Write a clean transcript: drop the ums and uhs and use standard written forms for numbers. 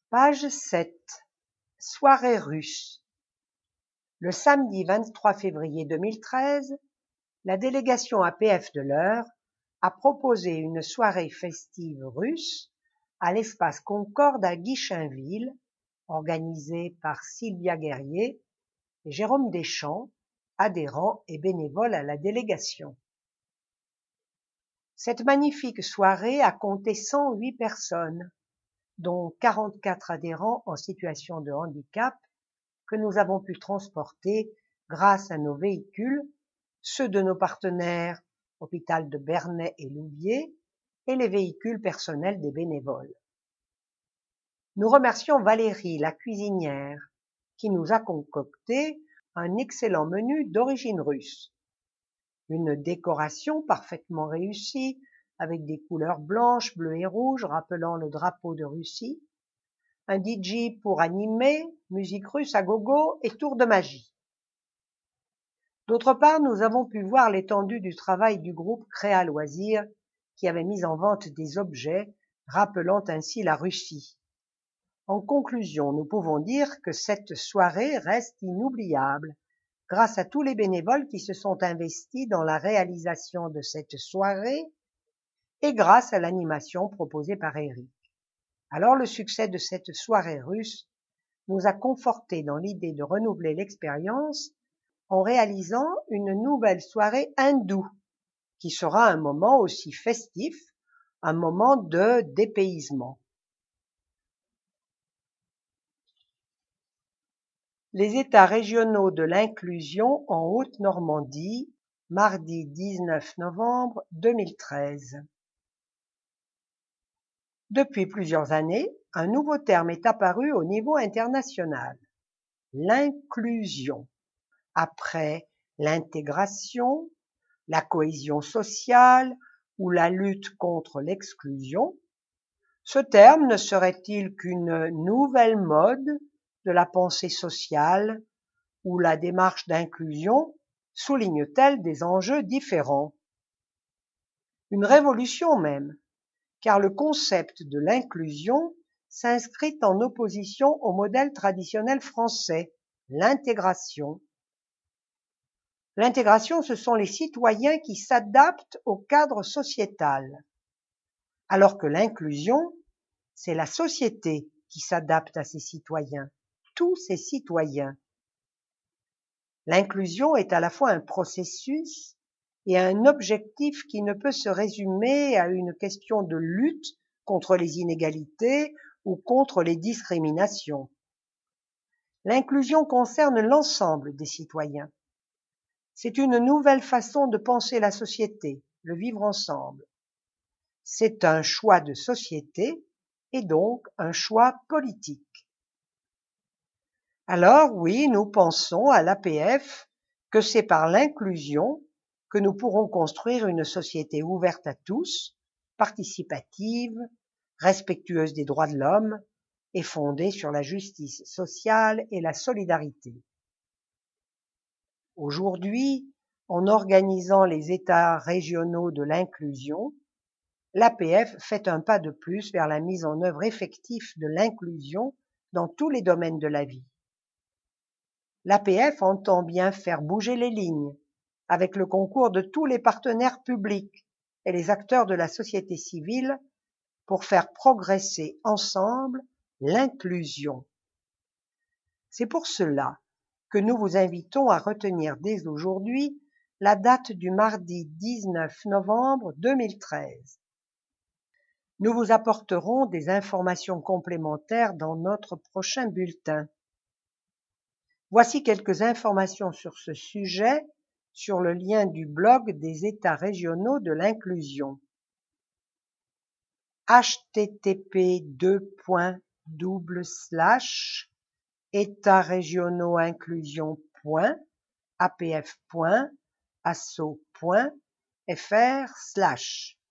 Page 7. Soirée russe. Le samedi 23 février 2013, la délégation APF de l'Eure a proposé une soirée festive russe à l'espace Concorde à Guichainville, organisée par Sylvia Guerrier et Jérôme Deschamps, adhérents et bénévoles à la délégation. Cette magnifique soirée a compté 108 personnes, dont 44 adhérents en situation de handicap que nous avons pu transporter grâce à nos véhicules, ceux de nos partenaires Hôpital de Bernay et Louviers et les véhicules personnels des bénévoles. Nous remercions Valérie, la cuisinière, qui nous a concocté un excellent menu d'origine russe. Une décoration parfaitement réussie avec des couleurs blanches, bleues et rouges rappelant le drapeau de Russie, un DJ pour animer, musique russe à gogo et tour de magie. D'autre part, nous avons pu voir l'étendue du travail du groupe Créa Loisirs qui avait mis en vente des objets rappelant ainsi la Russie. En conclusion, nous pouvons dire que cette soirée reste inoubliable grâce à tous les bénévoles qui se sont investis dans la réalisation de cette soirée et grâce à l'animation proposée par Eric. Alors le succès de cette soirée russe nous a confortés dans l'idée de renouveler l'expérience en réalisant une nouvelle soirée hindoue, qui sera un moment aussi festif, un moment de dépaysement. Les États régionaux de l'inclusion en Haute-Normandie, mardi 19 novembre 2013. Depuis plusieurs années, un nouveau terme est apparu au niveau international, l'inclusion. Après l'intégration, la cohésion sociale ou la lutte contre l'exclusion, ce terme ne serait-il qu'une nouvelle mode de la pensée sociale où la démarche d'inclusion souligne-t-elle des enjeux différents? Une révolution même, car le concept de l'inclusion s'inscrit en opposition au modèle traditionnel français, l'intégration. L'intégration, ce sont les citoyens qui s'adaptent au cadre sociétal, alors que l'inclusion, c'est la société qui s'adapte à ses citoyens, tous ses citoyens. L'inclusion est à la fois un processus et un objectif qui ne peut se résumer à une question de lutte contre les inégalités ou contre les discriminations. L'inclusion concerne l'ensemble des citoyens. C'est une nouvelle façon de penser la société, le vivre ensemble. C'est un choix de société et donc un choix politique. Alors oui, nous pensons à l'APF que c'est par l'inclusion que nous pourrons construire une société ouverte à tous, participative, respectueuse des droits de l'homme et fondée sur la justice sociale et la solidarité. Aujourd'hui, en organisant les États régionaux de l'inclusion, l'APF fait un pas de plus vers la mise en œuvre effective de l'inclusion dans tous les domaines de la vie. L'APF entend bien faire bouger les lignes, avec le concours de tous les partenaires publics et les acteurs de la société civile pour faire progresser ensemble l'inclusion. C'est pour cela que nous vous invitons à retenir dès aujourd'hui la date du mardi 19 novembre 2013. Nous vous apporterons des informations complémentaires dans notre prochain bulletin. Voici quelques informations sur ce sujet sur le lien du blog des États régionaux de l'inclusion. http://étatsrégionauxinclusion.apf.asso.fr/